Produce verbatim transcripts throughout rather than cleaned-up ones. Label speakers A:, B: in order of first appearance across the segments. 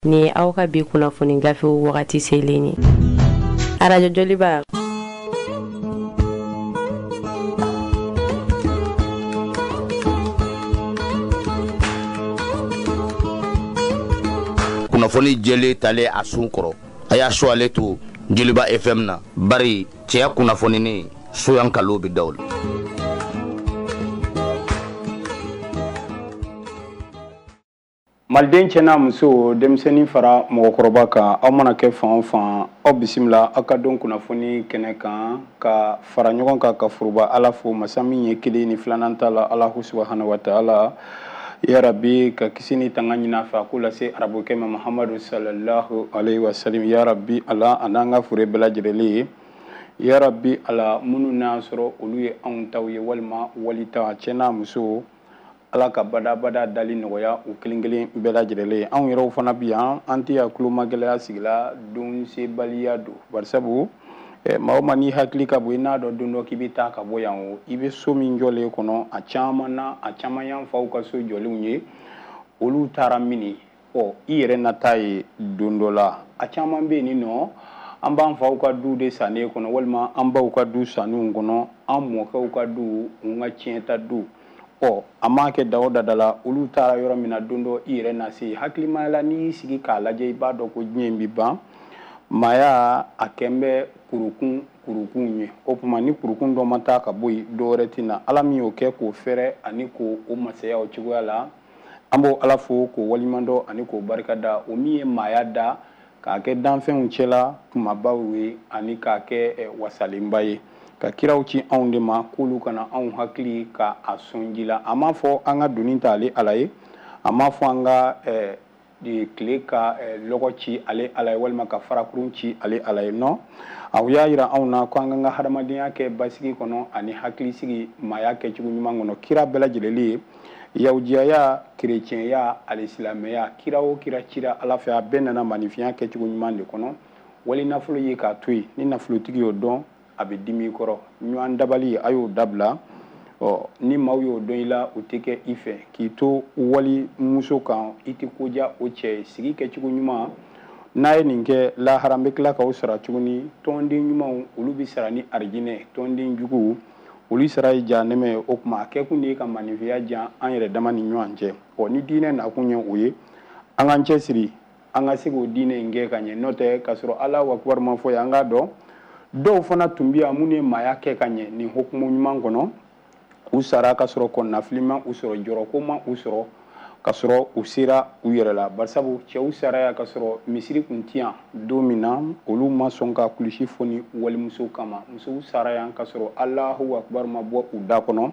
A: ni aw ka bi kunnafoni gafe wagati selen ye arajo joliba
B: kunnafoni jeli tale a sun kɔrɔ a y'a so ale to Joliba F M na bari cɛya kunnafoni ni soyan kalo bi dawl
C: Malden cɛna muso denmisɛnnin fara mɔgɔkɔrɔba kan aw mana kɛ fan o fan aw bisimila aw ka don kunnafoni kɛnɛ kan ka fara ɲɔgɔn kan ka foroba Ala fo masa min ye kelen ni filanan ta la Alahu subahanahu wa taala ya rabbi ka kisi ni tanga ɲini fɛ ko lase arabukɛ ma Muhamadu sallallahu alaihi wasallam ya rabbi ala an'an ka fure bɛɛ lajɛlen ye ya rabbi ala minnu n'a sɔrɔ olu ye anw taw ye walima walita cɛna muso Ala ka bada bada dali nɔgɔya u kelen kelen bɛɛ lajɛlen ye anw yɛrɛw fana bi yan an tɛ ya kulomagɛlɛya sigila don sebaliya don barisabu maa o maa n'i hakili ka bɔ i n'a dɔn don dɔ k'i bɛ taa ka bɔ yan o i bɛ so min jɔlen kɔnɔ a caman na a caman y'an faw ka so jɔlenw ye olu taara mini ɔ i yɛrɛ nata ye don dɔ la a caman bɛ yen nin nɔ an b'an faw ka du de sannen kɔnɔ walima an baw ka du sannenw kɔnɔ an mɔkɛw ka du n ka tiɲɛta du ɔ a m'a kɛ da o da da la olu taara yɔrɔ min na don dɔ i yɛrɛ na se hakilimaya la n'i y'i sigi k'a lajɛ i b'a dɔn ko diɲɛ in bɛ ban maaya a kɛn bɛ kurukun kurukun ye o tuma ni kurukun dɔ ma taa ka bɔ yen dɔ wɛrɛ tɛ na Ala min y'o kɛ k'o fɛrɛ ani k'o o masaya o cogoya la an b'o Ala fo k'o waliɲumandɔn ani k'o barikada o min ye maaya da k'a kɛ danfɛnw cɛla kumabaw ye ani k'a kɛ wasalenba ye ka kiraw ci anw de ma k'olu kana anw hakili ka a sɔn ji la a m'a fɔ an ka doni ta ale Ala ye a m'a fɔ an ka tile ka lɔgɔ ci ale Ala ye walima ka farakurun ci ale Ala ye non aw y'a yira anw na ko an ka hadamadenya kɛ basigi kɔnɔ ani hakilisigi maaya kɛcogo ɲuman kɔnɔ kira bɛɛ lajɛlen ye yahudiyaya kerecɛnya alisilamɛya kira o kira cira Ala fɛ a bɛɛ nana maanifinya kɛcogo ɲuman de kɔnɔ wali nafolo ye k'a to yen ni nafolotigi y'o dɔn a bɛ dimi kɔrɔ ɲɔgɔn dabali a y'o dabila ɔ ni maaw y'o dɔn i la o tɛ kɛ i fɛ k'i to wali muso kan i tɛ koja o cɛ ye sigi kɛcogo ɲuman n'a ye nin kɛ lahara n bɛ tila k'aw sara tuguni tɔnden ɲumanw olu bɛ sara ni arijinɛ tɔnden juguw olu sara ye jahanɛmɛ ye o tuma a kɛkun de ye ka maanifinya diya an yɛrɛ dama ni ɲɔgɔn cɛ ɔ ni diinɛ nakun ye o ye an k'an cɛsiri an ka se k'o diinɛ in kɛ ka ɲɛ n'o tɛ k'a sɔrɔ Alahu akibaru ma fɔ ye an k'a dɔn dɔw fana tun bɛ yan minnu ye maaya kɛ ka ɲɛ nin hukumu ɲuman kɔnɔ u sara ka sɔrɔ kɔnɔnafili ma u sɔrɔ jɔrɔko ma u sɔrɔ ka sɔrɔ u sera u yɛrɛ la barisabu cɛw saraya ka sɔrɔ misiri tun tɛ yan don min na olu ma sɔn ka kulusi fɔ ni walimuso kama musow sara yan ka sɔrɔ Alahu akibaru ma bɔ u da kɔnɔ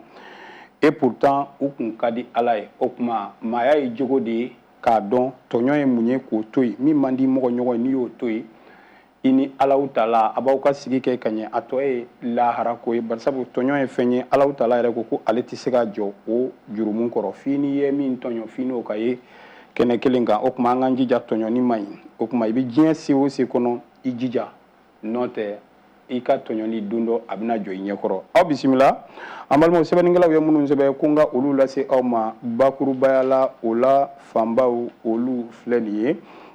C: et pourtant u kun ka di Ala ye o tuma maaya ye jogo de ye k'a dɔn tɔɲɔ ye mun ye k'o to yen min man di mɔgɔ ɲɔgɔn ye n'i y'o to yen i ni Alahu taala a b'aw ka sigi kɛ ka ɲɛ a tɔ ye lahara ko ye barisabu tɔɲɔ ye fɛn ye Alahu taala yɛrɛ ko ko ale tɛ se ka jɔ o jurumu kɔrɔ f'i n'i ye min tɔɲɔ f'i n'o ka ye kɛnɛ kelen kan o tuma an k'an jija tɔɲɔni ma ɲi o tuma i bɛ diɲɛ se o se kɔnɔ i jija n'o tɛ i ka tɔɲɔni don dɔ a bɛna jɔ i ɲɛkɔrɔ aw bisimila an balimaw sɛbɛnnikɛlaw ye minnu sɛbɛn ko n ka olu lase aw ma bakurubaya la o la fanbaw olu filɛ nin ye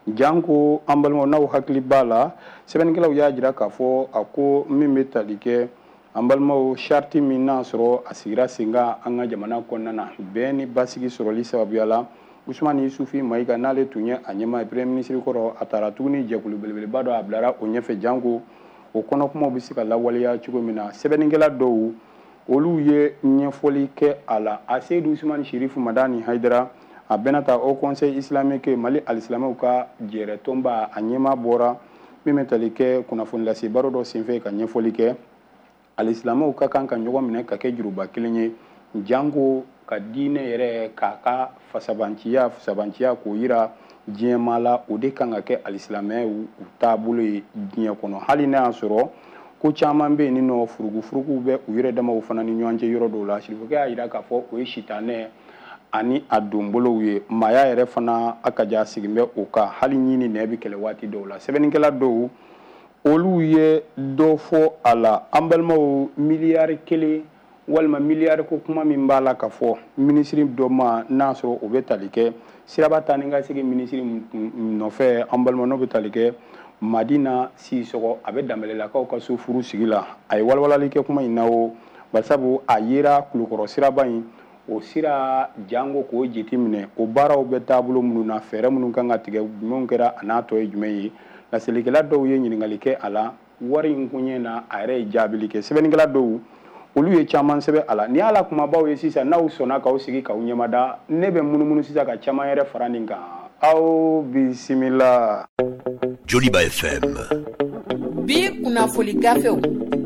C: janko an balimaw n'aw hakili b'a la sɛbɛnnikɛlaw y'a jira k'a fɔ a ko min bɛ tali kɛ an balimaw sariti min n'a sɔrɔ a sigira sen kan an ka jamana kɔnɔna na bɛn ni basigi sɔrɔli sababuya la Usumani Yusufu Mayiga n'ale tun ye a ɲɛmaa ye premier ministre kɔrɔ a taara tuguni jɛkulu belebeleba dɔ a bilara o ɲɛfɛ janko o kɔnɔ kumaw bɛ se ka lawaleya cogo min na sɛbɛnnikɛla dɔw olu ye ɲɛfɔli kɛ a la a Seyidu Usumani Sherifu Madani Hayidara a bɛna ta au conseil islamique Mali alisilamɛw ka jɛɛrɛ tɔnba a ɲɛmaa bɔra min bɛ tali kɛ kunnafoni lase baro dɔ senfɛ ka ɲɛfɔli kɛ alisilamɛw ka kan ka ɲɔgɔn minɛ ka kɛ juruba kelen ye janko ka diinɛ yɛrɛ k'a ka fasabanciya fasabanciya k'o yira diɲɛmaa la o de kan ka kɛ alisilamɛw u taabolo ye diɲɛ kɔnɔ hali n'a y'a sɔrɔ ko caman bɛ yen nin nɔ furugu furuguw bɛ u yɛrɛ damaw fana ni ɲɔgɔn cɛ yɔrɔ dɔw la sirifokɛ y'a jira k'a fɔ o ye sitanɛ ani a donbolow ye maaya yɛrɛ fana a ka ja sigin bɛ o kan hali ɲini nɛ bɛ kɛlɛ waati dɔw la sɛbɛnnikɛla dɔw olu ye dɔ fɔ a la an balimaw miliyari kelen walima miliyari ko kuma min b'a la ka fɔ ministre dɔ ma n'a sɔrɔ o bɛ tali kɛ siraba taa ni ka segin ministre nɔfɛ an balima n'o bɛ tali kɛ Madina Sisɔgɔ a bɛ Danbɛlɛlakaw ka so furu sigi la a ye walawalali kɛ kuma in na o barisabu a yera Kulukɔrɔ siraba in o sira jango k'o jate minɛ o baaraw bɛ taabolo minnu na fɛɛrɛ minnu kan ka tigɛ jumɛnw kɛra a n'a tɔ ye jumɛn ye laselilikɛla dɔw ye ɲininkali kɛ a la wari in kunɲɛ na a yɛrɛ ye jaabili kɛ sɛbɛnnikɛla dɔw olu ye caman sɛbɛn a la ni ala kumabaw ye sisan n'aw sɔnna k'aw sigi k'aw ɲɛmada ne bɛ munumunu sisan ka caman yɛrɛ fara nin kan aw bisimila.
D: Joliba F M.
E: Bi kunnafoni gafew.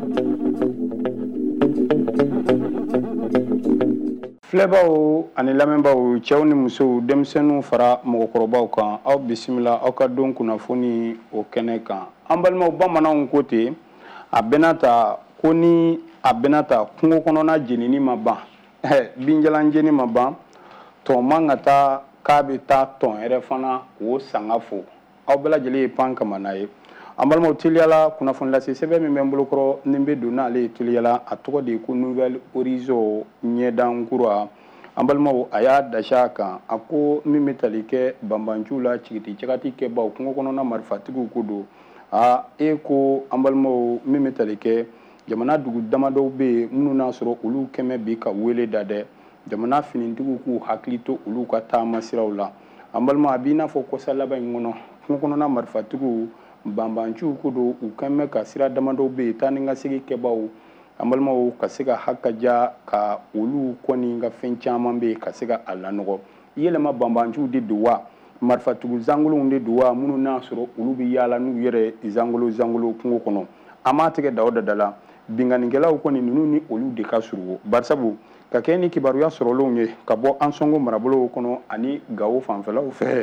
C: Filɛbaw ani lamɛnbaw cɛw ni musow denmisɛnninw fara mɔgɔkɔrɔbaw kan aw bisimila aw ka don kunnafoni o kɛnɛ kan an balimaw bamananw ko ten a bɛna ta ko ni a bɛna ta kungo kɔnɔna jenini ma ban binjalan jeni ma ban tɔn man ka taa k'a bɛ taa tɔn yɛrɛ fana k'o sanga fo aw bɛɛ lajɛlen ye pan kamana ye an balimaw teliyala kunnafoni lase sɛbɛn min bɛ n bolokɔrɔ ni n bɛ don n'ale ye teliyala a tɔgɔ de ye ko nouvelle horizon ɲɛdan kura an balimaw a y'a dasi a kan a ko min bɛ tali kɛ banbanciw la cigiti cagati kɛbaw kungo kɔnɔna marifatigiw ko don a e ko an balimaw min bɛ tali kɛ jamana dugu damadɔw bɛ yen minnu n'a sɔrɔ olu kɛmɛ bi ka wele da dɛ jamana finitigiw k'u hakili to olu ka taama siraw la an balima a b'i n'a fɔ kɔsa laban in kɔnɔ kungo kɔnɔna marifatigiw banbanciw ko don u kɛmɛ ka sira damadɔw bɛ yen taa ni ka segin kɛbaw an balimaw ka se ka hakaja ka olu kɔni ka fɛn caman bɛ yen ka se ka a lanɔgɔ yɛlɛma banbanciw de don wa marifatigiw zangolow de don wa minnu n'a sɔrɔ olu bɛ yaala n'u yɛrɛ zangolo zangolo kungo kɔnɔ an m'a tigɛ da o da la binganikɛlaw kɔni ninnu ni olu de ka surun barisabu ka kɛ ni kibaruya sɔrɔlenw ye ka bɔ an sɔngo marabolow kɔnɔ ani Gawo fanfɛlaw fɛ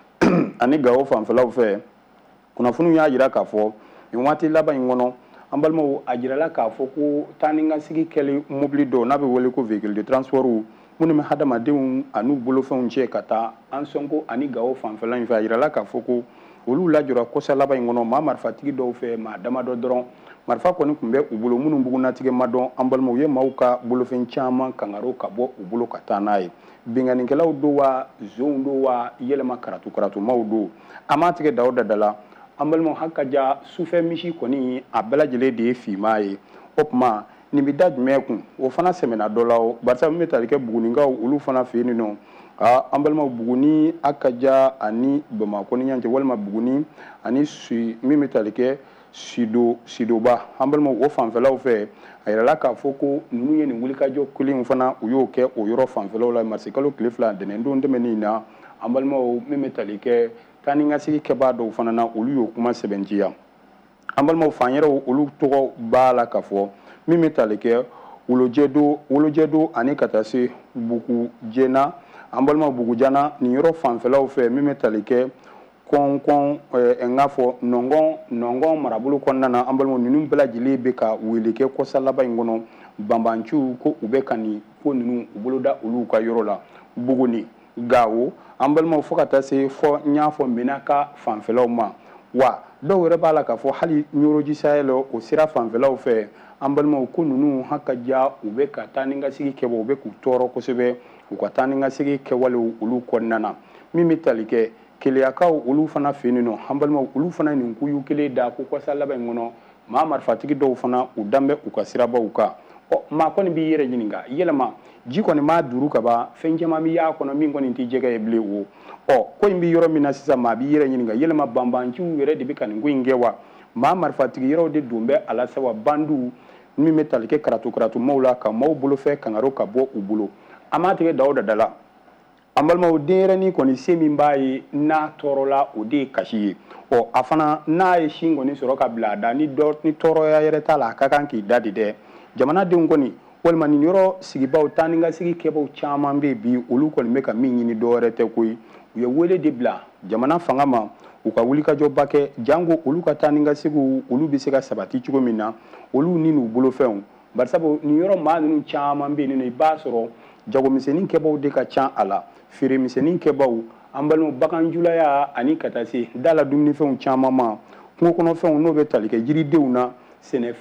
C: ani Gawo fanfɛlaw fɛ kunnafoniw y'a jira k'a fɔ nin waati laban in kɔnɔ an balimaw a jirala k'a fɔ ko taa ni ka sigi kɛli mobili dɔw n'a bɛ wele ko véhicule de transport minnu bɛ hadamadenw an'u bolofɛnw cɛ ka taa an sɔngo ani Gawo fanfɛla in fɛ a jirala k'a fɔ ko olu lajɔra kɔsa laban in kɔnɔ maa marifatigi dɔw fɛ maa damadɔ dɔrɔn marifa kɔni tun bɛ u bolo minnu bugunatigɛ ma dɔn an balimaw ye maaw ka bolofɛn caman kangaro ka bɔ u bolo ka taa n'a ye binganikɛlaw don wa zonw don wa yɛlɛma karatu karatumaw don an m'a tigɛ da o da la an balimaw hakaja sufɛ misi kɔni a bɛɛ lajɛlen de ye finma ye o tuma nin bɛ da jumɛn kun o fana sɛmɛna dɔ la o barisa min bɛ tali kɛ bugunikaw olu fana fɛ yen nɔ aa an balimaw Buguni Akaja ani Bamakɔ ni ɲɔgɔn cɛ walima Buguni ani min bɛ tali kɛ Sido Sidoba an balimaw o fanfɛlaw fɛ a yirala k'a fɔ ko ninnu ye nin wulikajɔ kelen fana u y'o kɛ o yɔrɔ fanfɛlaw la marisikalo tile fila ntɛnɛndon tɛmɛnen na an balimaw min bɛ tali kɛ taa ni ka segin kɛbaa dɔw fana na olu y'o kuma sɛbɛntiya an balimaw fan yɛrɛw olu tɔgɔ b'a la ka fɔ min bɛ tali kɛ wolojɛdo wolojɛdo ani ka taa se Bugujɛna an balimaw Bugujana nin yɔrɔ fanfɛlaw fɛ min bɛ tali kɛ kɔn-kɔn n k'a fɔ nɔngɔn nɔngɔn marabolo kɔnɔna na an balimaw ninnu bɛɛ lajɛlen bɛ ka wele kɛ kɔsa laban in kɔnɔ banbanciw ko u bɛ ka nin ko ninnu u bolo da olu ka yɔrɔ la Buguni Gawo an balimaw fo ka taa se fɔ n y'a fɔ Menaka fanfɛlaw ma wa dɔw yɛrɛ b'a la k'a fɔ hali Ɲoroji Sahel o sira fanfɛlaw fɛ an balimaw ko ninnu hakaja u bɛ ka taa ni ka segin kɛ u bɛ k'u tɔɔrɔ kosɛbɛ u ka taa ni ka segin kɛwalew olu kɔnɔna na min bɛ tali kɛ Keleyakaw olu fana fɛ yen nɔ an balimaw olu fana nin kuyu kelen da ko kɔsa laban in kɔnɔ maa marifatigi dɔw fana u danbɛ u ka sirabaw kan ɔ maa kɔni b'i yɛrɛ ɲininka yɛlɛma ji kɔni m'a duuru ka ban fɛn caman bɛ y'a kɔnɔ min kɔni tɛ jɛgɛ ye bilen o ɔ ko in bɛ yɔrɔ min na sisan maa b'i yɛrɛ ɲininka yɛlɛma banbanciw yɛrɛ de bɛ ka nin ko in kɛ wa maa marifatigi yɔrɔw de don bɛ a la sa wa bandiw min bɛ tali kɛ karatu karatumaw la ka maaw bolofɛ kangaro ka bɔ u bolo an m'a tigɛ da o da la an balimaw denyɛrɛnin kɔni se min b'a ye n'a tɔɔrɔla o de ye kasi ye ɔ a fana n'a ye sin kɔni sɔrɔ ka bila a da ni dɔ ni tɔɔrɔya yɛrɛ t'a la a ka kan k'i da de dɛ jamanadenw kɔni walima nin yɔrɔ sigibaw taa ni ka sigi kɛbaw caman bɛ bi olu kɔni bɛ ka min ɲini dɔwɛrɛ tɛ koyi u ye wele de bila jamana fanga ma u ka wulikajɔba kɛ jango olu ka taa ni ka segiw olu bɛ se ka sabati cogo min na olu ni n'u bolofɛnw barisabu nin yɔrɔ maa ninnu caman bɛ yen nɔ i b'a sɔrɔ jagomisɛnnin kɛbaw de ka ca a la feeremisɛnnin kɛbaw an balimaw baganjulaya ani ka taa se da la dumunifɛnw caman ma kungo kɔnɔfɛnw n'o bɛ tali kɛ yiridenw na sɛnɛfɛnw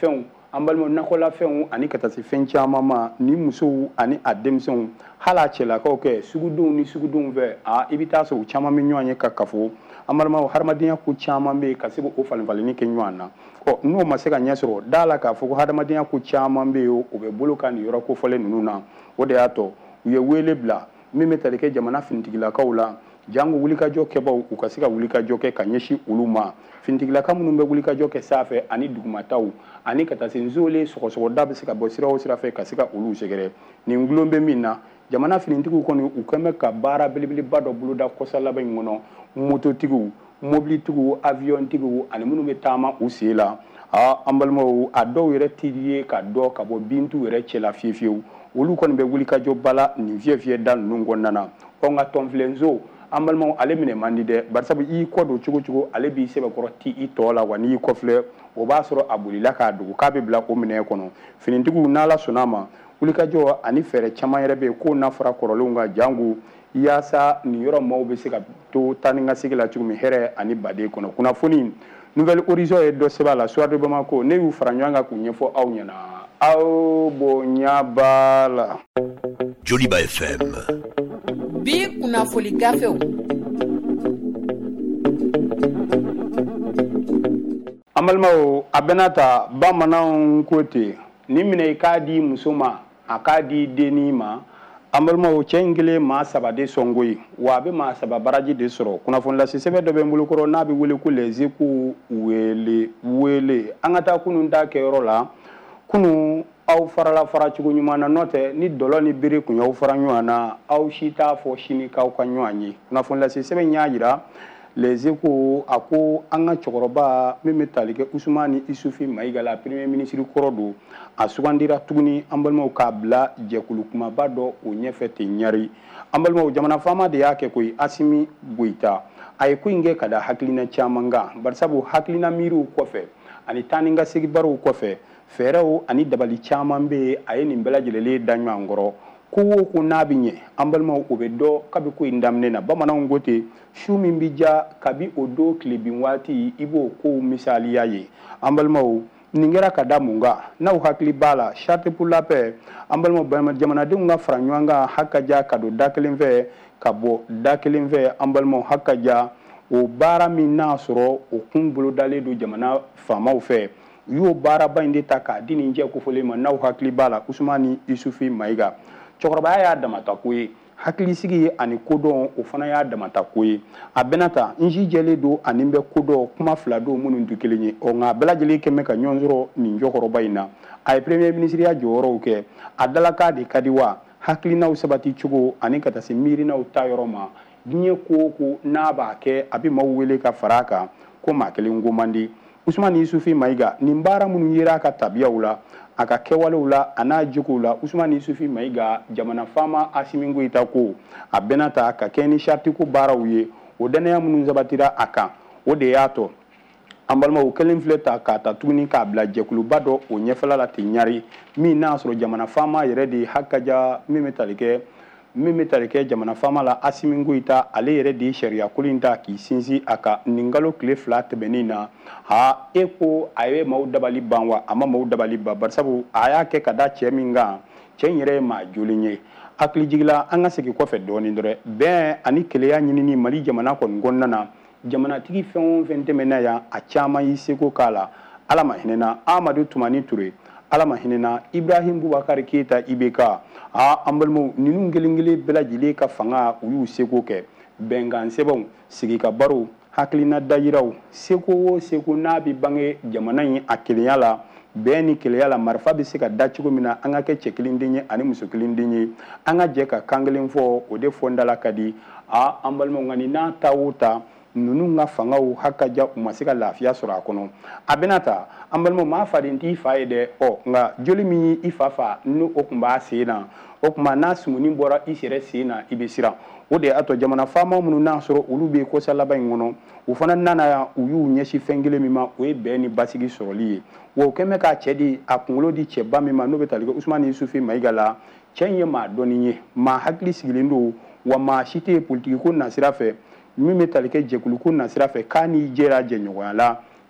C: an balima nakɔlafɛnw ani ka taa se fɛn caman ma ni musow ani a denmisɛnw hala cɛlakaw kɛ sugudenw ni sugudenw fɛ a i bɛ taa sɔrɔ u caman bɛ ɲɔgɔn ye ka kafo an balimaw hadamadenya ko caman bɛ ka se o falenfalenni kɛ ɲɔgɔn na ɔ n'o ma se ka ɲɛ sɔrɔ da la k'a fɔ ko hadamadenya ko caman bɛ yen o bɛ bolo ka nin yɔrɔ kofɔlen ninnu na o de y'a tɔ u ye wele bila min bɛ tali kɛ jamana finitigilakaw la jango wulikajɔ kɛbaw u ka se ka wulikajɔ kɛ ka ɲɛsin olu ma finitigilaka minnu bɛ wulikajɔ kɛ sanfɛ ani dugumataw ani ka taa se nzole sɔgɔsɔgɔda bɛ se ka bɔ sira o sira fɛ ka se ka olu sɛgɛrɛ nin gulon bɛ min na jamana finitigiw kɔni u kɛn bɛ ka baara belebeleba dɔ boloda kɔsa laban in kɔnɔ mototigiw mobilitigiw aviyɔntigiw ani minnu bɛ taama u sen la aa an balimaw a dɔw yɛrɛ t'i ye ka dɔ ka bɔ bintu yɛrɛ cɛla fiyewu fiyewu olu kɔni bɛ wulikajɔba la nin fiyɛ fiyɛ da ninnu kɔnɔna na ɔ nka tɔnfilenso an balimaw ale minɛ man di dɛ barisabu i kɔ don cogo cogo ale b'i sɛbɛkɔrɔ ti i tɔ la wa n'i y'i kɔfilɛ o b'a sɔrɔ a bolila k'a dogo k'a bɛ bila o minɛ kɔnɔ finitigiw n'ala sɔnn'a ma wulikajɔ ani fɛɛrɛ caman yɛrɛ bɛ yen k'o n'a fɔra kɔrɔlenw ka jango yaasa nin yɔrɔ maaw bɛ se ka to taa ni ka segin la cogo min hɛrɛ ani baden kɔnɔ kunnafoni nouvelle horizon ye dɔ sɛbɛn a la soir de bamako ne y'u fara ɲɔgɔn kan k'u ɲɛfɔ aw ɲɛna aw bonya b'a la.
D: Joliba F M.
E: Bi kunnafoni gafew.
C: An balimaw a bɛna ta bamananw ko ten ni minɛ i k'a di muso ma a k'a di denni ma an balimaw cɛ in kelen maa saba de sɔn koyi wa a bɛ maa saba baraji de sɔrɔ kunnafoni lase sɛbɛn dɔ bɛ n bolo kɔrɔ n'a bɛ wele ko les échos wele wele an ka taa kunun ta kɛyɔrɔ la kunun aw farala fara cogo ɲuman na n'o tɛ ni dɔlɔ ni bere kun y'aw fara ɲɔgɔn na aw si t'a fɔ sini k'aw ka ɲɔgɔn ye kunnafoni lase sɛbɛn y'a jira les échos a ko an ka cɛkɔrɔba min bɛ tali kɛ usumani isufi mayiga la premier ministre kɔrɔ don a sugandira tuguni an balimaw k'a bila jɛkulu kumaba dɔ o ɲɛfɛ ten ɲari an balimaw jamana faama de y'a kɛ koyi asimi goyita a ye ko in kɛ ka da hakilina caman kan barisabu hakilina miiriw kɔfɛ ani taa ni ka segin baaraw kɔfɛ fɛɛrɛw ani dabali caman bɛ yen a ye nin bɛɛ lajɛlen da ɲɔgɔn kɔrɔ ko o ko n'a bɛ ɲɛ an balimaw o bɛ dɔ kabi ko in daminɛ na bamananw ko ten su min bɛ ja kabi o don tile bin waati i b'o kow misaliya ye an balimaw nin kɛra ka da mun kan n'aw hakili b'a la charte pour la paix an balimaw jamanadenw ka fara ɲɔgɔn kan hakaja ka don da kelen fɛ ka bɔ da kelen fɛ an balimaw hakaja o baara min n'a sɔrɔ o kun bolodalen don jamana faamaw fɛ u y'o baaraba in de ta k'a di nin jɛ kofɔlen ma n'aw hakili b'a la usumani isufi mayiga cɛkɔrɔbaya y'a damata ko ye hakilisigi ani kodɔn o fana y'a damata ko ye a bɛna ta n jijɛlen don ani bɛ kodɔn kuma fila don minnu tɛ kelen ye ɔ nka a bɛɛ lajɛlen kɛn bɛ ka ɲɔgɔn sɔrɔ nin jɔkɔrɔba in na a ye premier ministeriya jɔyɔrɔw kɛ a dalakan de ka di wa hakilinaw sabati cogo ani ka taa se miirinaw ta yɔrɔ ma diɲɛ ko o ko n'a b'a kɛ a bɛ maaw wele ka fara a kan ko maa kelen ko man di usumani isufi mayiga nin baara minnu yera a ka tabiyaw la a ka kɛwalew la a n'a jogow la usumani isufi mayiga jamana faama asimi goyita ko a bɛna ta ka kɛ ni charte ko baaraw ye o danaya minnu sabatira a kan o de y'a tɔ an balimaw kelen filɛ ta k'a ta tuguni k'a bila jɛkuluba dɔ o ɲɛfɛla la ten ɲari min n'a sɔrɔ jamana faama yɛrɛ de hakaja min bɛ tali kɛ min bɛ tali kɛ jamana faama la asimi goyita ale yɛrɛ de ye sariya kolon ta k'i sinsin a kan nin kalo tile fila tɛmɛnen na ha e ko a ye maaw dabali ban wa a ma maaw dabali ban barisabu a y'a kɛ ka da cɛ min kan cɛ in yɛrɛ ye maa jolen ye hakilijigila an ka segin kɔfɛ dɔɔnin dɔrɔn bɛn ani keleya ɲinini mali jamana kɔni kɔnɔna na jamanatigi fɛn o fɛn tɛmɛna yan a caman y'i seko k'a la ala ma hinɛna amadu tumani ture ala ma hinɛna ibrahim bubakari keyita I B K a an balimaw ninnu kelen kelen bɛɛ lajɛlen ka fanga u y'u seko kɛ bɛnkan sɛbɛnw sigi ka barow hakilina dayiraw seko o seko n'a bɛ bange jamana in a kelenya la bɛn ni kelenya la marifa bɛ se ka da cogo min na an ka kɛ cɛ kelen den ye ani muso kelen den ye an ka jɛ ka kan kelen fɔ o de fɔ n dala ka di a an balimaw nka nin n'a ta o ta ninnu ka fangaw hakaja u ma se ka lafiya sɔrɔ a kɔnɔ a bɛna ta an balimaw maa faden t'i fa ye dɛ ɔ nka joli min y'i i fa fa n'o o tun b'a sen na o tuma n'a sumuni bɔra i yɛrɛ sen na i bɛ siran o de y'a to jamana faama minnu n'a sɔrɔ olu bɛ kɔsa laban in kɔnɔ u fana nana yan u y'u ɲɛsin fɛn kelen min ma o ye bɛn ni basigi sɔrɔli ye wa o kɛn bɛ k'a cɛ di a kunkolo di cɛba min ma n'o bɛ tali kɛ usumani isufi mayiga la cɛ in ye maa dɔnni ye maa hakili sigilen don wa maa si tɛ politiki ko nasira fɛ min bɛ tali kɛ jɛkulu ko nasira fɛ k'a n'i jɛra jɛɲɔgɔnya la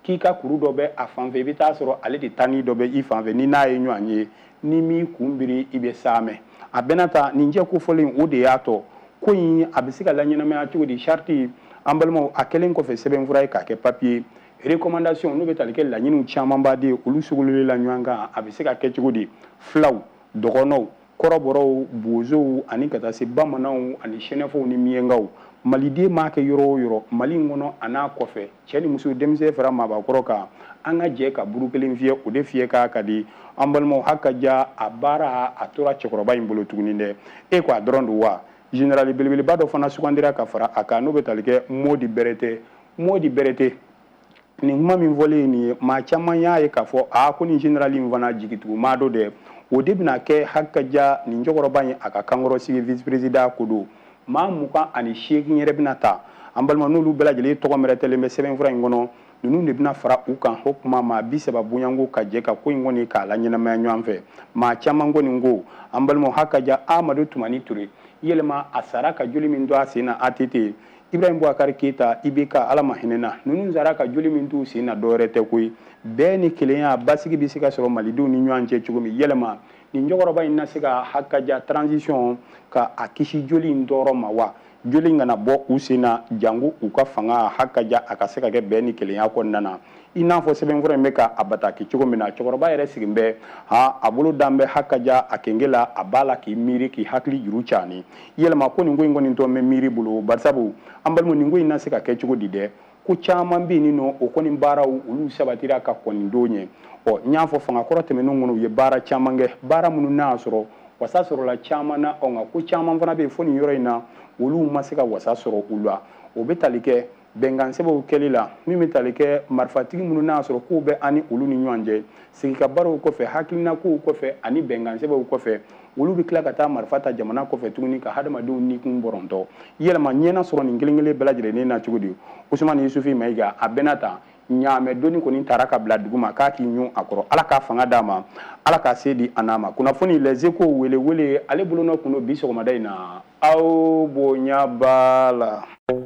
C: k'i ka kuru dɔ bɛ a fan fɛ i bɛ taa sɔrɔ ale de tani dɔ bɛ i fan fɛ ni n'a ye ɲɔgɔn ye ni m'i kun biri i bɛ s'a mɛn a bɛna ta nin jɛ kofɔlen o de y'a tɔ ko in a bɛ se ka laɲɛnamaya cogo di charte an balimaw a kɛlen kɔfɛ sɛbɛnfura ye k'a kɛ papier recommandation n'o bɛ tali kɛ laɲiniw caman b'a di olu sugulelen la ɲɔgɔn kan a bɛ se ka kɛ cogo di filaw dɔgɔnɔw kɔrɔbɔrɔw bozow ani ka taa se bamananw ani sɛnɛfɔw ni miɲɛnkaw maliden m'a kɛ yɔrɔ o yɔrɔ mali in kɔnɔ a n'a kɔfɛ cɛ ni muso denmisɛn fara maabakɔrɔ kan an ka jɛ ka buru kelen fiyɛ o de fiyɛ k'a ka di an balimaw hakaja a baara a tora cɛkɔrɔba in bolo tuguni dɛ e ko a dɔrɔn don wa général belebeleba dɔ fana sugandira ka fara a kan n'o bɛ tali kɛ Modi Berete Modi Berete nin kuma min fɔlen nin ye maa caman y'a ye k'a fɔ a ko nin général in fana jigitugumaa dɔ dɛ o de bɛna kɛ hakaja nin cɛkɔrɔba in a ka kankɔrɔsigi vice président ko don maa mugan ani seegin yɛrɛ bɛna ta an balima n'olu bɛɛ lajɛlen tɔgɔ mɛrɛtɛlen bɛ sɛbɛnfura in kɔnɔ ninnu de bɛna fara u kan o kuma maa bi saba bonyanko ka jɛ ka ko in kɔni k'a la ɲɛnamaya ɲɔgɔn fɛ maa caman kɔni ko an balimaw hakaja Amadu Tumani Ture yɛlɛma a sara ka joli min to a sen na A T T Ibrahim Boubacar Keita I B K ala ma hinɛ na ninnu sara ka joli min t'u sen na dɔwɛrɛ tɛ koyi bɛɛ ni kelenya basigi bɛ se ka sɔrɔ malidenw ni ɲɔgɔn cɛ cogo min yɛlɛma nin cɛkɔrɔba in na se ka hakaja transition ka a kisi joli in tɔɔrɔ ma wa joli in kana bɔ u sen na jango u ka fanga hakaja a ka se ka kɛ bɛɛ ni kelenya kɔnɔna na i n'a fɔ sɛbɛnfura in bɛ ka a bataki cogo min na cɛkɔrɔba yɛrɛ sigin bɛ ha a bolo dan bɛ hakaja a kenge la a b'a la k'i miiri k'i hakili juru caani yɛlɛma ko nin ko in kɔni tɔ bɛ miiri bolo barisabu an balimaw nin ko in na se ka kɛ cogo di dɛ ko caman bɛ yen nɔ o kɔni baaraw olu sabatira ka kɔni don ɲɛ ɔ n y'a fɔ fanga kɔrɔ tɛmɛnenw kɔnɔ u ye baara caman kɛ baara minnu n'a sɔrɔ wasa sɔrɔla caman na ɔ nka ko caman fana bɛ yen fo nin yɔrɔ in na olu ma se ka wasa sɔrɔ u la o bɛ tali kɛ bɛnkan sɛbɛnw kɛli la min bɛ tali kɛ marifatigi minnu n'a sɔrɔ k'u bɛ ani olu ni ɲɔgɔn cɛ sigikabaaraw kɔfɛ hakilina kow kɔfɛ ani bɛnkan sɛbɛnw kɔfɛ olu bɛ tila ka taa marifa ta jamana kɔfɛ tuguni ka hadamadenw nikun bɔrɔntɔ yɛlɛma ɲɛna sɔrɔ nin kelen kelen bɛɛ lajɛlen na cogo di Usumani Yusufi Mayiga a bɛna ta ɲaamɛ doni kɔni taara ka bila dugu ma k'a k'i ɲun a kɔrɔ ala k'a fanga d'a ma ala k'a se di a n'a ma kunnafoni Les Échos wele wele ale bolonɔ kun don bi sɔgɔmada in na aw bonya b'a la.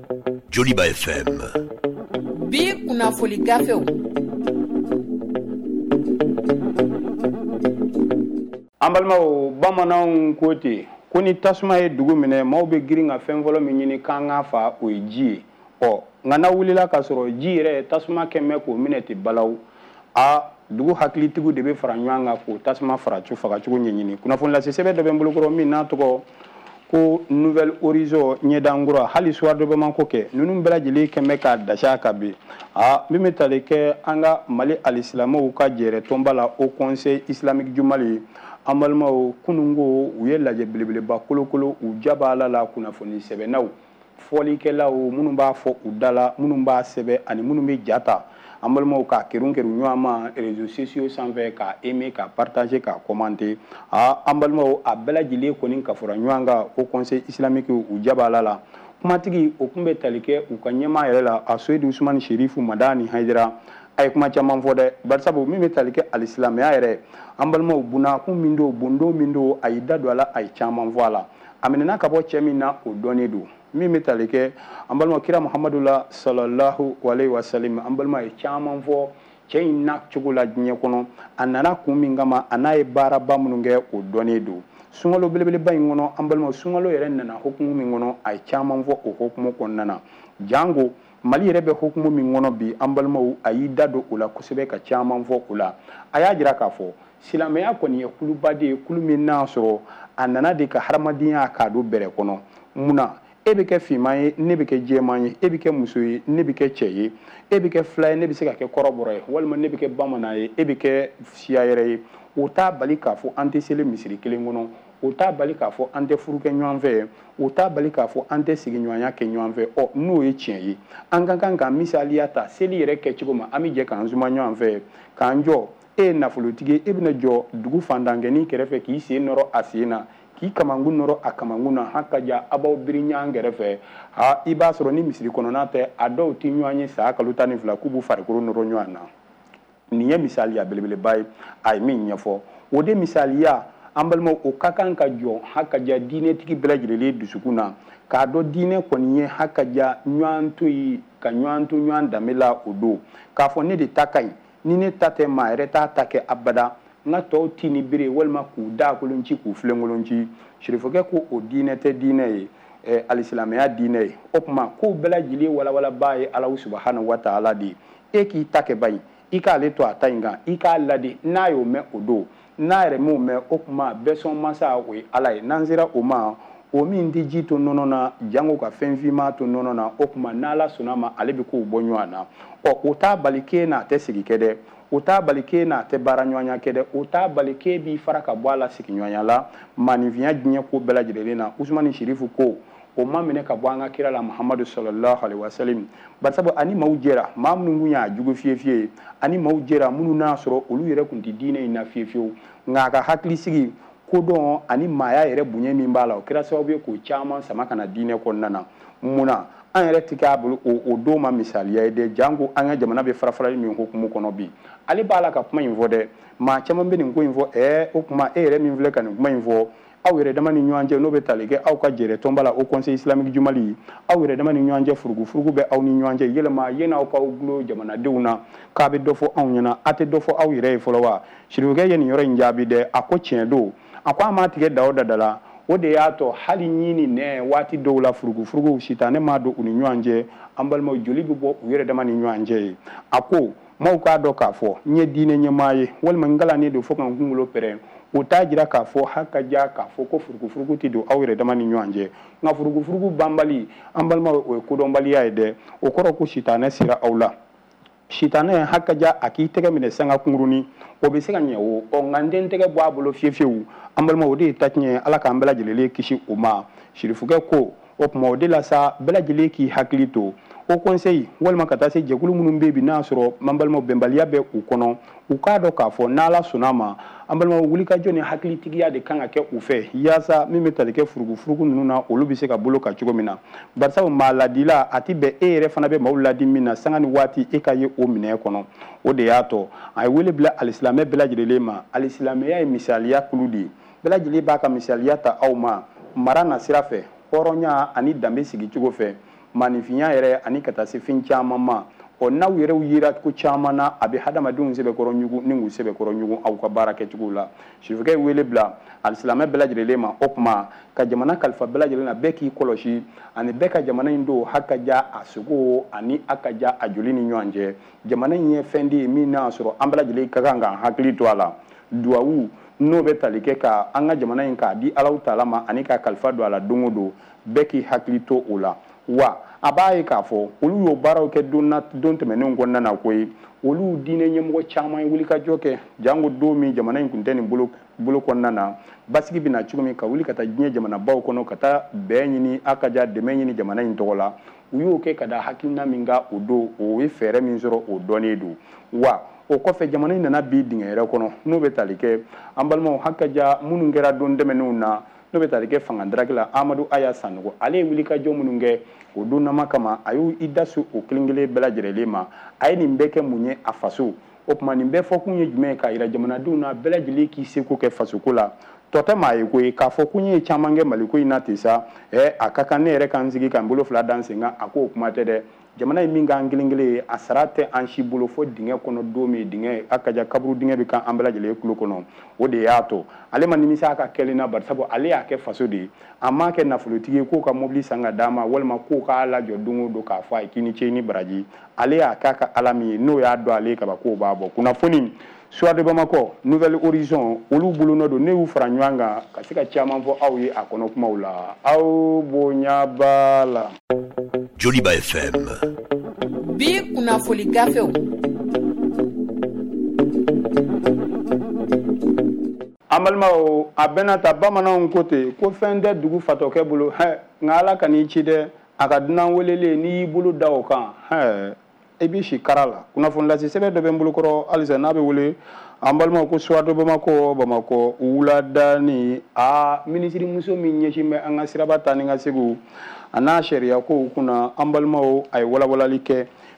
D: Joliba F M.
E: Bi kunnafoni gafew.
C: An balimaw bamananw ko ten ko ni tasuma ye dugu minɛ maaw bɛ girin ka fɛn fɔlɔ min ɲini k'an k'a fa o ye ji ye ɔ nka n'a wulila ka sɔrɔ ji yɛrɛ tasuma kɛmɛ k'o minɛ ten balawu a dugu hakilitigiw de bɛ fara ɲɔgɔn kan k'o tasuma faracogo fagacogo ɲɛɲini kunnafoni lase sɛbɛn dɔ bɛ n bolokɔrɔ min n'a tɔgɔ ko Nouvelle Horizon ɲɛdankura hali soir de Bamako kɛ ninnu bɛɛ lajɛlen kɛmɛ k'a dasiya ka bin a min bɛ tali kɛ an ka Mali alisilamɛw ka jɛɛrɛ tɔnba la au conseil islamique du Mali an balimaw kunun ko u ye lajɛ belebeleba kolokolo u ja b'a la la kunnafoni sɛbɛnnaw fɔlikɛlaw minnu b'a fɔ u da la minnu b'a sɛbɛn ani minnu bɛ ja ta an balimaw ka kerun kerun ɲɔgɔn ma réseaux sociaux sanfɛ ka aimer ka partager ka commenter a an balimaw a bɛɛ lajɛlen kɔni ka fara ɲɔgɔn kan au conseil islamique u ja b'a la la kumatigi o kun bɛ tali kɛ u ka ɲɛmaa yɛrɛ la a Soyidu Usumani Sherifu Madani Hayidara a ye kuma caman fɔ dɛ barisabu min bɛ tali kɛ alisilamɛya yɛrɛ an balimaw bunakun min don bondo min don a y'i da don a la a ye caman fɔ a la a minɛna ka bɔ cɛ min na o dɔnnen don min bɛ tali kɛ an balimaw kira Muhamadu la sallallahu alayhi wa sallam an balimaw ye caman fɔ cɛ in na cogo la diɲɛ kɔnɔ a nana kun min kama a n'a ye baaraba minnu kɛ o dɔnnen don sunkalo belebeleba in kɔnɔ an balimaw sunkalo yɛrɛ nana hukumu min kɔnɔ a ye caman fɔ o hukumu kɔnɔna na jango Mali yɛrɛ bɛ hukumu min kɔnɔ bi an balimaw a y'i da don o la kosɛbɛ ka caman fɔ o la a y'a jira k'a fɔ silamɛya kɔni ye kuluba de ye kulu min n'a sɔrɔ a nana de ka hadamadenya k'a don bɛrɛ kɔnɔ munna e bɛ kɛ finman ye ne bɛ kɛ jɛman ye e bɛ kɛ muso ye ne bɛ kɛ cɛ ye e bɛ kɛ fila ye ne bɛ se ka kɛ kɔrɔbɔrɔ ye walima ne bɛ kɛ bamanan ye e bɛ kɛ siya yɛrɛ ye o t'a bali k'a fɔ an tɛ seli misiri kelen kɔnɔ o t'a bali k'a fɔ an tɛ furu kɛ ɲɔgɔn fɛ o t'a bali k'a fɔ an tɛ sigiɲɔgɔnya kɛ ɲɔgɔn fɛ ɔ n'o ye tiɲɛ ye an ka kan ka misaliya ta seli yɛrɛ kɛcogo ma an bɛ jɛ k'an zuma ɲɔgɔn fɛ k'an jɔ e ye nafolotigi e bɛna jɔ dugu fandankɛnin kɛrɛfɛ k'i sen nɔrɔ a sen na k'i kamankun nɔrɔ a kamankun na hakaja a b'aw biri ɲɔgɔn kɛrɛfɛ ha i b'a sɔrɔ ni misiri kɔnɔna tɛ a dɔw tɛ ɲɔgɔn ye saya kalo tan ni fila k'u b'u farikolo nɔrɔ ɲɔgɔn na nin ye misaliya belebeleba ye a ye min ɲɛfɔ o de misaliya an balima o ka kan ka jɔ hakaja diinɛtigi bɛɛ lajɛlen dusukun na k'a dɔn diinɛ kɔni ye hakaja ɲɔgɔn to yi ka ɲɔgɔn to ɲɔgɔn danbe la o don k'a fɔ ne de ta ka ɲi ni ne ta tɛ maa yɛrɛ t'a ta kɛ abada n ka tɔw ti ni bere walima k'u da kolon ci k'u filenkolon ci sirifokɛ ko o diinɛ tɛ diinɛ ye eh, alisilamɛya diinɛ ye o tuma ko bɛɛ lajɛlen walawalabaa ye Alahu subahanahu wa taala de ye e k'i ta kɛ ba ɲi i k'ale to a ta in kan i k'a ladi n'a y'o mɛn o don n'a yɛrɛ m'o mɛn o tuma bɛɛ sɔn masa o ye Ala ye n'an sera o ma o min tɛ ji to nɔnɔ na jango ka fɛn finma to nɔnɔ na o tuma n'Ala sɔnna ma ale bɛ k'o bɔ ɲɔgɔn na ɔ o t'a bali k'e n'a tɛ sigi kɛ dɛ o t'a bali k'e n'a tɛ baara ɲɔgɔnya kɛ dɛ o t'a bali k'e b'i fara ka bɔ a la sigiɲɔgɔnya la maninfinya diɲɛ ko bɛɛ lajɛlen na Usumani Sherifu ko o ma minɛ ka bɔ an ka kira la Muhamadu sallallahu alaihi wasallam barisabu ani maaw jɛra maa minnu kun y'a jugu fiye fiye ani maaw jɛra minnu n'a sɔrɔ olu yɛrɛ kun tɛ diinɛ in na fiye fiyewu nka a ka hakili sigi kodɔn ani maaya yɛrɛ bonya min b'a la o kɛra sababu ye k'o caman sama ka na diinɛ kɔnɔna na munna an yɛrɛ tɛ k'a bolo o don ma misaliya ye dɛ janko an ka jamana bɛ farafarali min hukumu kɔnɔ bi ale b'a la ka kuma in fɔ dɛ maa caman bɛ nin ko in fɔ ɛɛ o kuma e yɛrɛ min filɛ ka nin kuma in fɔ aw yɛrɛ dama ni ɲɔgɔn cɛ n'o bɛ tali kɛ aw ka jɛrɛ tɔnba la o conseil islamique du Mali aw yɛrɛ dama ni ɲɔgɔn cɛ furugu furugu bɛ aw ni ɲɔgɔn cɛ yɛlɛma yenn'aw k'aw gulo jamanadenw na k'a bɛ dɔ fɔ anw ɲɛna a tɛ dɔ fɔ aw yɛrɛ ye fɔlɔ wa sirifokɛ ye nin yɔrɔ in jaabi dɛ a ko tiɲɛ don a ko a ma tigɛ da o da da la o de y'a tɔ hali ɲi ni nɛ waati dɔw la furugu furugu sitanɛ m'a don u ni ɲɔgɔn cɛ an balimaw joli bɛ bɔ u yɛrɛ dama ni ɲɔgɔn cɛ ye a ko maaw k'a dɔn k'a fɔ n ye diinɛ ɲɛmaa ye walima n galannen don fo ka n kunkolo pɛrɛn o t'a jira k'a fɔ hakaja k'a fɔ ko furugu furugu tɛ don aw yɛrɛ dama ni ɲɔgɔn cɛ nka furugu furugu banbali an balimaw o ye kodɔnbaliya ye dɛ o kɔrɔ ko sitanɛ sera aw la sitanɛ hakaja a k'i tɛgɛ minɛ sanga kungurunin o bɛ se ka ɲɛ o ɔ nka n den tɛgɛ bɔ a bolo fiye fiyewu an balimaw o de ye tatiɲɛ ye Ala k'an bɛɛ lajɛlen kisi o ma sirifukɛ ko o tuma o de la sa bɛɛ lajɛlen k'i hakili to o conseil walima ka taa se jɛkulu minnu bɛ yen bi n'a sɔrɔ an balimaw bɛnbaliya bɛ u kɔnɔ u k'a dɔn k'a fɔ n'Ala sɔnna ma an balimaw wulikajɔ ni hakilitigiya de kan ka kɛ u fɛ yaasa min bɛ tali kɛ furugu furugu ninnu na olu bɛ se ka bolo kan cogo min na barisabu maa ladila a tɛ bɛn e yɛrɛ fana bɛ maaw ladi min na sanga ni waati e ka ye o minɛ kɔnɔ o de y'a tɔ a ye wele bila alisilamɛ bɛɛ lajɛlen ma alisilamɛya ye misaliya kulu de ye bɛɛ lajɛlen b'a ka misaliya ta aw ma mara na sira fɛ hɔrɔnya ani danbe sigi cogo fɛ maninfinya yɛrɛ ani ka taa se fɛn caman ma ɔ n'aw yɛrɛw yera ko caman na a bɛ hadamadenw sɛbɛkɔrɔ ɲugun ni k'u sɛbɛkɔrɔ ɲugun aw ka baara kɛcogo la sirifokɛ ye wele bila alisilamɛ bɛɛ lajɛlen ma o tuma ka jamana kalifa bɛɛ lajɛlen na bɛɛ k'i kɔlɔsi ani bɛɛ ka jamana in don hakaja a sogo ani hakaja a joli ni ɲɔgɔn cɛ jamana in ye fɛn de ye min n'a sɔrɔ an bɛɛ lajɛlen ka kan k'an hakili to a la duwawu n'o bɛ tali kɛ ka an ka jamana in k'a di Alahu taala ma ani ka kalifa don a la don o don bɛɛ k'i hakili to o la wa a b'a ye k'a fɔ olu y'o baaraw kɛ don na don tɛmɛnenw kɔnɔna na koyi olu diinɛ ɲɛmɔgɔ caman ye wulikajɔ kɛ jango don min jamana in tun tɛ nin bolo bolo kɔnɔna na basigi bɛ na cogo min ka wuli ka taa diɲɛ jamanabaw kɔnɔ ka taa bɛn ɲini hakaja dɛmɛ ɲini jamana in tɔgɔ la u y'o kɛ ka da hakilina min ka o don o ye fɛɛrɛ min sɔrɔ o dɔnnen don wa o kɔfɛ jamana in nana bi dingɛ yɛrɛ kɔnɔ n'o bɛ tali kɛ an balimaw hakaja minnu kɛra don tɛmɛnenw na n'o bɛ tali kɛ fanga daraki la Amadu Aya Sanogo ale ye wulikajɔ minnu kɛ o don nama kama a y'u i da su o kelen kelen bɛɛ lajɛlen ma a ye nin bɛɛ kɛ mun ye a faso o tuma nin bɛɛ fɔkun ye jumɛn ye k'a yira jamanadenw na bɛɛ lajɛlen k'i seko kɛ fasoko la tɔ tɛ maa ye koyi k'a fɔ kun ye caman kɛ maliko in na ten sa ɛ a ka kan ne yɛrɛ kan sigi ka n bolo fila da n sen kan a ko o kuma tɛ dɛ jamana in min k'an kelen kelen ye a sara tɛ an si bolo fo dingɛ kɔnɔ don min dingɛ hakaja kaburu dingɛ bɛ kan an bɛɛ lajɛlen kulo kɔnɔ o de y'a to ale ma nimisa a ka kɛlen na barisabu ale y'a kɛ faso de ye a m'a kɛ nafolotigi ye k'o ka mobili san ka d'a ma walima k'o k'a lajɔ don o don k'a fɔ a ye k'i ni ce ni baraji ale y'a k'a ka ala min ye n'o y'a dɔn ale kaba k'o b'a bɔ kunnafoni Soir de Bamako Nouvelle Horizon olu bolono do ne y'u fara ɲɔgɔn kan ka se ka caman fɔ aw ye a kɔnɔ kumaw la aw bonya b'a la
D: Joliba F M
E: bi kunnafoni gafew
C: Amalmao a bɛna ta bamananw ko ten ko fɛn tɛ dugu fatɔkɛ bolo hɛ nka Ala ka n'i ci dɛ a ka dunan welelen n'i y'i bolo da o kan hɛ e b'i si kara la kunnafoni lase sɛbɛn dɔ bɛ n bolokɔrɔ halisa n'a bɛ wele an balimaw ko Soir de Bamako Bamakɔ wulada ni a minisiri muso min ɲɛsin bɛ an ka siraba taa ni ka segu a n'a sariya kow kunna an balimaw a ye walawalali kɛ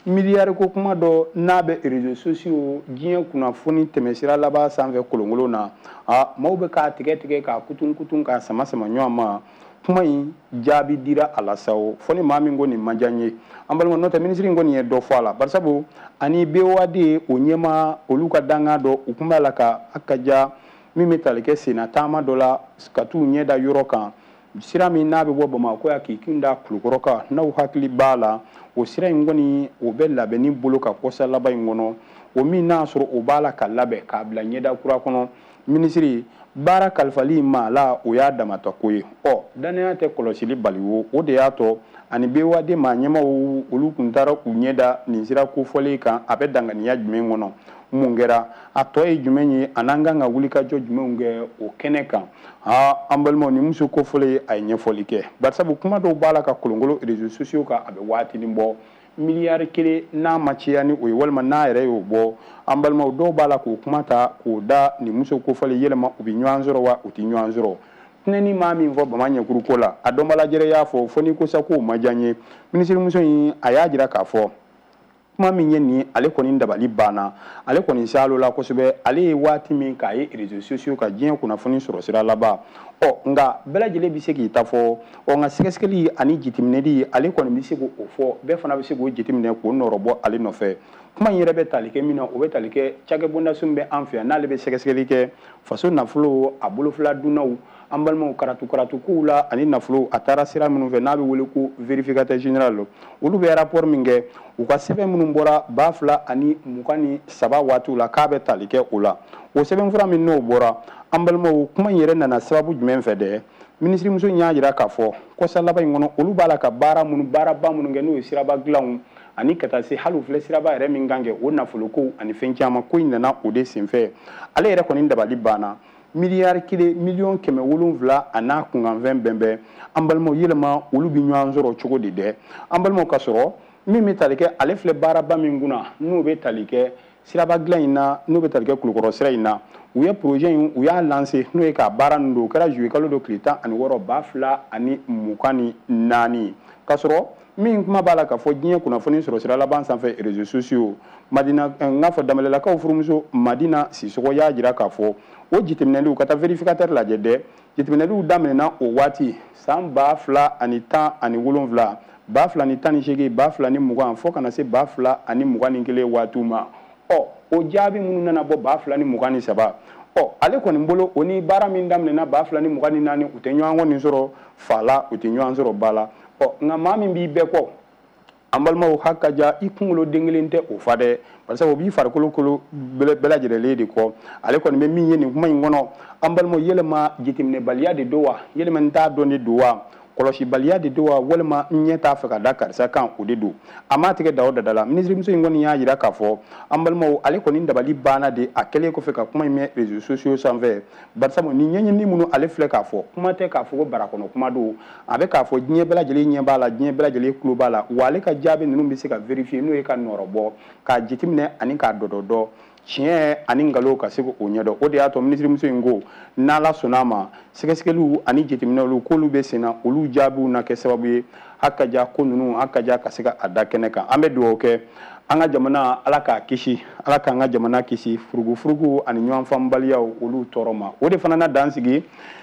C: miliyari ko kuma dɔ n'a bɛ réseaux sociaux diɲɛ kunnafoni tɛmɛsira laban sanfɛ kolonkolon na a maaw bɛ k'a tigɛ tigɛ k'a kutun kutun k'a sama sama ɲɔgɔn ma kuma in jaabi dira a la sa o fɔ ni maa min ko nin man diya n ye an balima n'o tɛ minisiri in kɔni ye dɔ fɔ a la barisabu ani B O A D o ɲɛma olu ka dangan dɔ u kun b'a la ka a ka ja min bɛ tali kɛ senna taama dɔ la ka t'u ɲɛ da yɔrɔ kan sira min n'a bɛ bɔ Bamakɔ yan k'i kun da Kulukɔrɔ kan n'aw hakili b'a la o sira in kɔni o bɛ labɛnni bolo ka kɔsa laban in kɔnɔ o min n'a sɔrɔ o b'a la ka labɛn k'a bila ɲɛda kura kɔnɔ minisiri baara kalifali ma la o y'a damatɔ ko ye ɔ danaya tɛ kɔlɔsili bali o o de y'a tɔ ani B O A D maa ɲɛmaw olu kun taara u ɲɛda nin sira kofɔlen kan a bɛ danganiya jumɛn kɔnɔ mun kɛra a tɔ ye jumɛn ye a n'an kan ka wuli ka jɔ jumɛnw kɛ o kɛnɛ kan aa an balimaw ni muso kofɔlen a ye ɲɛfɔli kɛ barisabu kuma dɔw b'a la ka kolonkolon réseaux sociaux kan a bɛ waatinin bɔ miliyari kelen n'a ma ciya ni o ye walima n'a yɛrɛ y'o bɔ an balimaw dɔw b'a la k'o kuma ta k'o da ni muso kofɔlen yɛlɛma u bɛ ɲɔgɔn sɔrɔ wa u tɛ ɲɔgɔn sɔrɔ tinɛni maa min fɔ bama ɲɛkuru ko la a dɔnbalajɛrɛ y'a fɔ fɔ ni ko sa k'o ma diya n ye minisiri muso in a y'a jira k'a fɔ kuma min ye nin ale kɔni dabali banna ale kɔni salo la kosɛbɛ ale ye waati min k'a ye réseaux sociaux ka diɲɛ kunnafoni sɔrɔ sira laban ɔ nka bɛɛ lajɛlen bɛ se k'i ta fɔ ɔ nka sɛgɛsɛgɛli ani jateminɛli ale kɔni bɛ se k'o fɔ bɛɛ fana bɛ se k'o jateminɛ k'o nɔrɔ bɔ ale nɔfɛ kuma in yɛrɛ bɛ tali kɛ min na o bɛ tali kɛ cakɛ bondasun bɛ an fɛ yan n'ale bɛ sɛgɛsɛgɛli kɛ faso nafolo a bolofila dunnaw an balimaw karatu karatu kow la ani nafolo a taara sira minnu fɛ n'a bɛ wele ko vérificateur général olu bɛ rapport min kɛ u ka sɛbɛn minnu bɔra ba fila ani mugan ni saba waatiw la k'a bɛ tali kɛ o la o sɛbɛnfura min n'o bɔra an balimaw kuma in yɛrɛ nana sababu jumɛn fɛ dɛ minisiri muso y'a jira k'a fɔ kɔsa laban in kɔnɔ olu b'a la ka baara minnu baaraba minnu kɛ n'o ye siraba dilanw ani ka taa se hali u filɛ siraba yɛrɛ min kan kɛ o nafolokow ani fɛn caman ko in nana o de senfɛ ale yɛrɛ kɔni dabali banna miliyari kelen miliyɔn kɛmɛ wolonwula a n'a kunkanfɛn bɛn bɛn an balimaw yɛlɛma olu bɛ ɲɔgɔn sɔrɔ cogo di dɛ an balimaw ka sɔrɔ min bɛ tali kɛ ale filɛ baaraba min kunna n'o bɛ tali kɛ siraba dilan in na n'o bɛ tali kɛ Kulukɔrɔ sira in na u ye projet in u y'a lancé n'o ye ka baara ninnu don o kɛra juillet kalo don tile tan ani wɔɔrɔ ba fila ani mugan ni naani ka sɔrɔ min kuma b'a la ka fɔ diɲɛ kunnafoni sɔrɔ sira laban sanfɛ réseaux sociaux Madina n k'a fɔ Danbɛlɛlakaw furumuso Madina Sisɔkɔ y'a jira k'a fɔ o jateminɛliw ka taa vérificateur lajɛ dɛ jateminɛliw daminɛna o waati san ba fila ani tan ani wolonwula ba fila ni tan ni seegin ba fila ni mugan fo kana se ba fila ani mugan ni kelen waatiw ma ɔ o jaabi minnu nana bɔ ba fila ni mugan ni saba ɔ ale kɔni bolo o ni baara min daminɛna ba fila ni mugan ni naani u tɛ ɲɔgɔn kɔni sɔrɔ fa la u tɛ ɲɔgɔn sɔrɔ ba la ɔ nka maa min b'i bɛɛ kɔ an balimaw hak ka ja i kunkolo den kelen tɛ o fa dɛ parce que o b'i farikolo kolo bɛɛ lajɛlenlen de kɔ ale kɔni bɛ min ye nin kuma in kɔnɔ an balimaw yɛlɛma jateminɛbaliya de don wa yɛlɛma n t'a dɔn de don wa kɔlɔsibaliya de don wa walima n ɲɛ t'a fɛ ka da karisa kan o de don a m'a tigɛ da o dada la minisirimuso in kɔni y'a jira k'a fɔ an balimaw ale kɔni dabali banna de a kɛlen kɔfɛ ka kuma in mɛn réseaux sociaux sanfɛ barisabu nin ɲɛɲini minnu ale filɛ k'a fɔ kuma tɛ k'a fɔ ko barakɔnɔ kuma don a bɛ k'a fɔ diɲɛ bɛɛ lajɛlen ɲɛ b'a la diɲɛ bɛɛ lajɛlen tulo b'a la wa ale ka jaabi ninnu bɛ se ka vérifier n'o ye ka nɔrɔ bɔ k'a jateminɛ ani k'a dɔdɔdɔ tiɲɛ ani nkalon ka se k'o ɲɛdɔn o de y'a to minisirimuso in ko n'ala sɔnn'a ma sɛgɛsɛgɛliw ani jateminɛw k'olu bɛ sen na olu jaabiw na kɛ sababu ye hak ka ja ko ninnu hak ka ja ka se ka a da kɛnɛ kan an bɛ dugawu kɛ an ka jamana ala k'a kisi ala k'an ka jamana kisi furugufurugu ani ɲɔgɔn faamubaliyaw olu tɔɔrɔ ma o de fana na dan sigi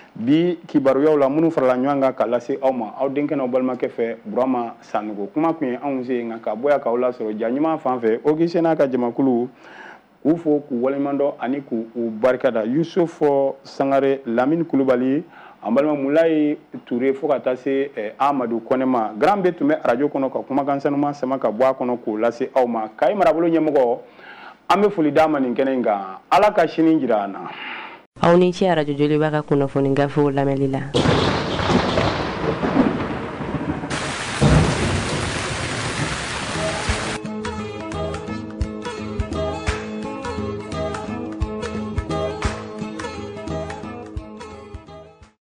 C: bi kibaruyaw la minnu farala ɲɔgɔn kan k'a lase aw ma aw denkɛ n'aw balimakɛ fɛ Burama Sanogo kuma tun ye anw se nka ka bɔ yan k'aw lasɔrɔ ja ɲuman fan fɛ Ogise n'a ka jamakulu k'u fo k'u waleɲumandɔn ani k'u barikada Yusufu Sangare Lamini Kulubali an balima Mulayi Ture fo ka taa se Amadu Kɔnɛ ma Grand bɛ tun bɛ arajo kɔnɔ ka kumakan sanuma sama ka bɔ a kɔnɔ k'o lase aw ma Kayi marabolo ɲɛmɔgɔ an bɛ foli d'a ma nin kɛnɛ in kan Ala ka sini jira an na
A: aw ni ce arajo Joliba ka kunnafoni gafew lamɛnli la